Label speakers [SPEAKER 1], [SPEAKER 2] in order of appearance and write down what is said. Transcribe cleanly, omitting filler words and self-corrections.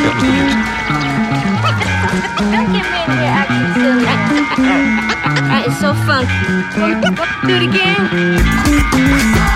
[SPEAKER 1] Don't get me in here acting silly. That is so funky. Do it again.